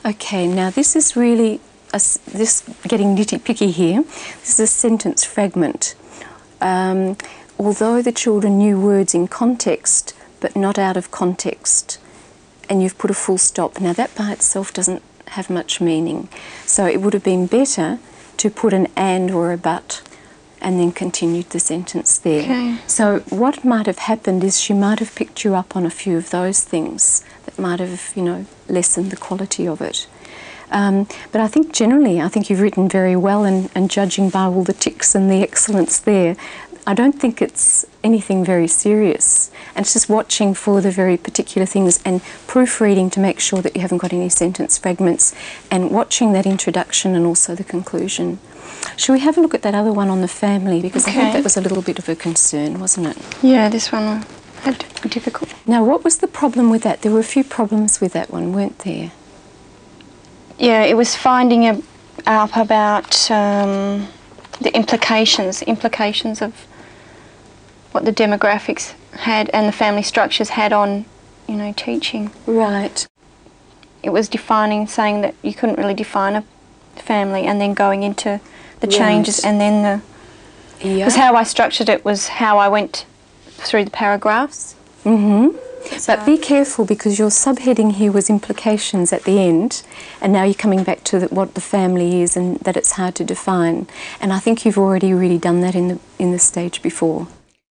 Okay, now this is really, this getting nitty-picky here. This is a sentence fragment. Although the children knew words in context, but not out of context, and you've put a full stop. Now that by itself doesn't have much meaning. So it would have been better to put an and or a but and then continued the sentence there. Okay. So what might have happened is she might have picked you up on a few of those things that might have, you know, lessened the quality of it. But I think generally, I think you've written very well, and judging by all the ticks and the excellence there, I don't think it's anything very serious. And it's just watching for the very particular things and proofreading to make sure that you haven't got any sentence fragments, and watching that introduction and also the conclusion. Shall we have a look at that other one on the family? Because Okay. I think that was a little bit of a concern, wasn't it? Yeah, this one had to be difficult. Now, what was the problem with that? There were a few problems with that one, weren't there? Yeah, it was finding out about the implications of what the demographics had and the family structures had on, you know, teaching. Right. It was defining, saying that you couldn't really define a family, and then going into the changes, and then the... Because how I structured it was how I went through the paragraphs. Mm-hmm. But be careful, because your subheading here was implications at the end, and now you're coming back to what the family is and that it's hard to define. And I think you've already really done that in the stage before.